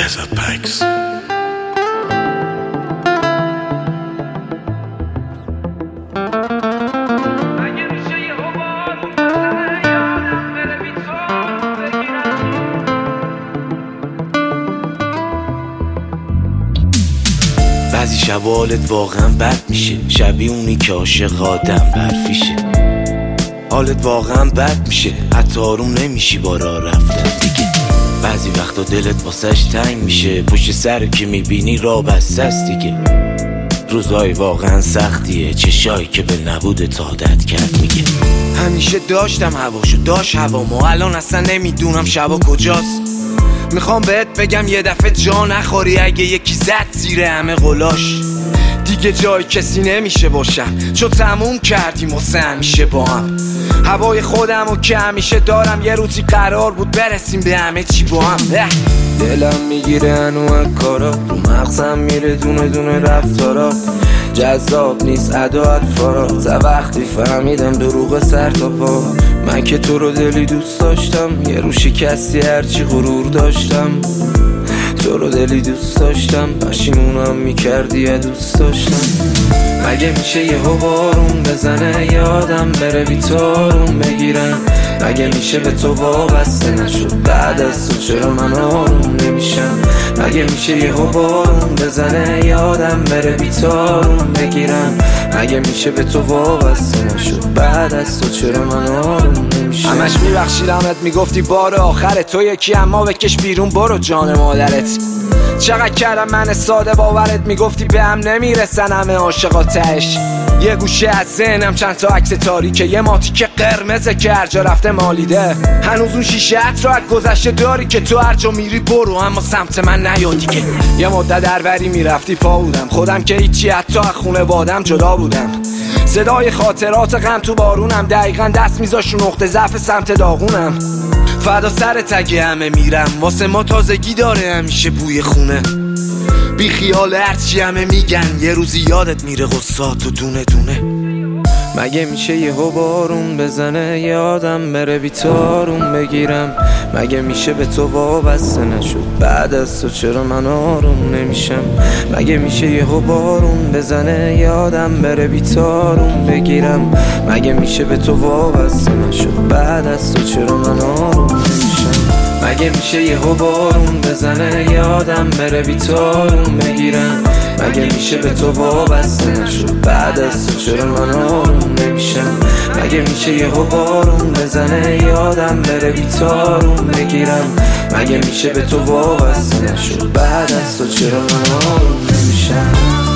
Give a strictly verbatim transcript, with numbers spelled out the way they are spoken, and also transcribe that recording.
Desert Packs. بعضی شب حالت واقعا بد میشه، شبیه اونی که عاشق آدم برفیشه. حالت واقعا بد میشه، حتی آروم نمیشی با راه رفتن دیگه. بعضی وقتا دلت واسش تنگ میشه، پشت سر که میبینی راه بسته است دیگه. روزای واقعا سختیه، چشایی که به نبودت عادت کرد میگه. همیشه داشتم هواشو، داشت هوامو، الان اصلا نمیدونم شبا کجاست. میخوام بهت بگم یه دفعه جا نخوری اگه یکی زد زیر همه قلاش. دیگه جای کسی نمیشه باشم، چون تموم کردیم واسه همیشه با هم. هوای خودم و که همیشه دارم، یه روزی قرار بود برسیم به همه چی با هم. دلم میگیره انواع کارا، رو مغزم میره دونه دونه رفتارا. جذاب نیست اداعت فارا، تا وقتی فهمیدم دروغ سر تا پا. من که تو رو دلی دوست داشتم، یه رو شکستی هرچی غرور داشتم. تو رو دلی دوست داشتم، پشیمونم میکردی یا دوست داشتم. مگه میشه یه بارون بزنه یادم بره بیتارون بگیرم؟ مگه میشه به تو وابسته نشد بعد از تو چرا من آروم نمیشم؟ مگه میشه یه بارون بزنه یادم بره بیتارون بگیرم؟ مگه میشه به تو وابسته نشد بعد از تو چرا من آروم نمیشم؟ همش میبخشیدمت میگفتی بار آخر تو یکی، اما بکش بیرون برو جان مادرت. چقدر کردم من ساده باورت، میگفتی به هم نمیرسن همه عاشقاتش. یه گوشه از ذهنم چند تا عکس تاریکه، یه ماتی که قرمزه که هر جا رفته مالیده. هنوز اون شیشه‌ات رو از گذشته داری که تو هر جا میری برو اما سمت من نیا دیگه. یه مدت دربری میرفتی پا بودم، خودم که هیچی، حتی از خونوادم جدا بودم. صدای خاطرات غم تو بارونم، دقیقا دست میذاش رو نقطه ضعف سمت داغونم. فدا سر تگ همه میرم، واسه ما تازگی داره همیشه بوی خونه. بی خیال هرچی همه میگن، یه روزی یادت میره غصاتو دونه دونه. مگه میشه یه بارون بزنه یادم بره بیتارون بگیرم؟ مگه میشه به تو وابسته نشد بعد از تو چرا من آروم نمیشم؟ مگه میشه یه بارون بزنه یادم بره بیتارون بگیرم؟ مگه میشه به تو وابسته نشد بعد از تو چرا من آروم نمیشم؟ مگه میشه یه بارون بزنه یادم بره بیتارون بگیرم؟ مگه میشه به تو وابسته نشد بعد از تو چرا من آروم نمیشم؟ مگه میشه یه بارون بزنه یادم بره بیتارون بگیرم؟ مگه میشه به تو وابسته نشد بعد از تو چرا من آروم نمیشم؟